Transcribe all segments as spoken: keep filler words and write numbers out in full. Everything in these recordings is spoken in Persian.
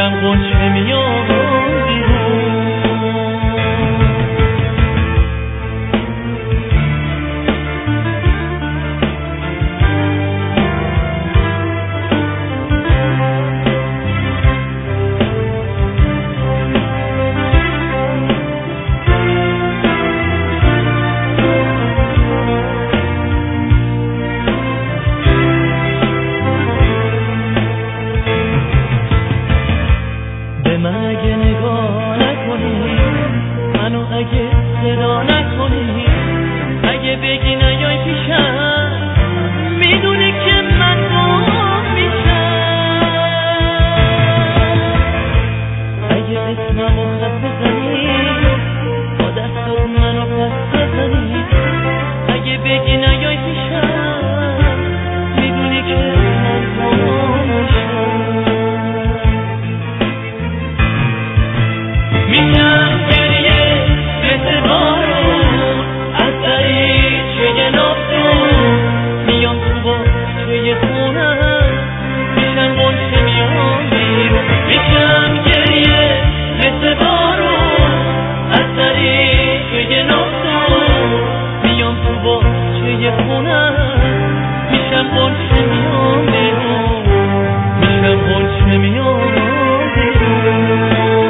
میشم غنچه میام بیرون. اگه نگاه نکنی، منو اگه صدا نکنی، اگه بگی نیای پیشم، میدونی که من گم میشم. اگه اسممو خط بزنی، با دستات منو پس بزنی، اگه بگی نیای پیشم، میدونی که من گم میشم. میشم گریه مثل بارون از دریچه نفتون، میام تو باغچه خونم، میشم غنچه میام بیرون. میشم گریه مثل بارون از دریچه نفتون، میام تو باغچه خونم، میشم غنچه میام بیرون. میشم غنچه میام بیرون.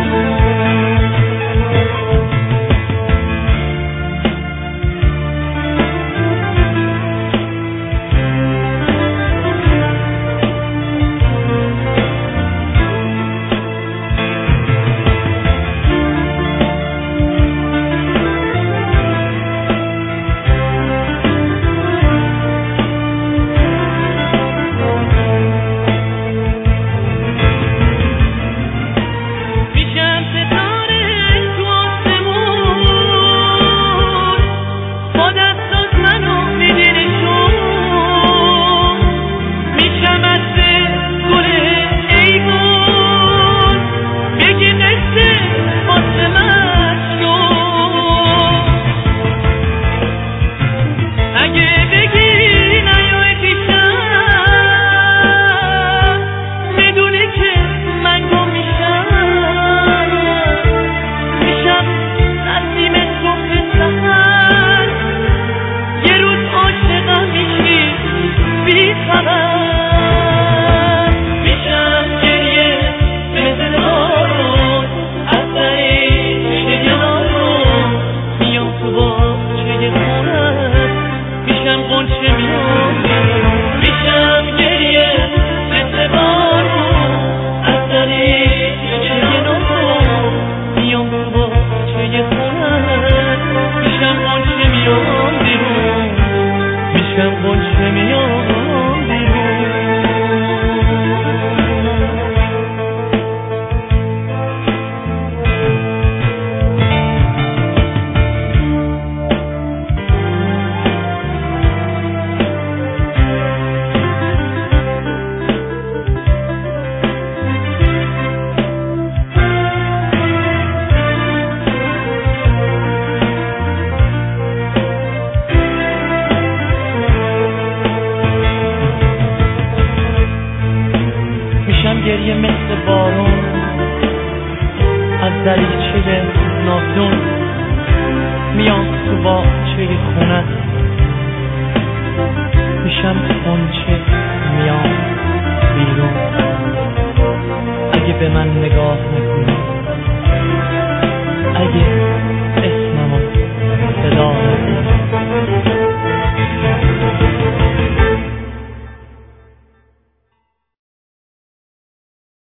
گریه مثل بارون از دریچه نافیون، میام تو باغچه خونه، میشم غنچه میام بیرون. اگه به من نگاه نکنی،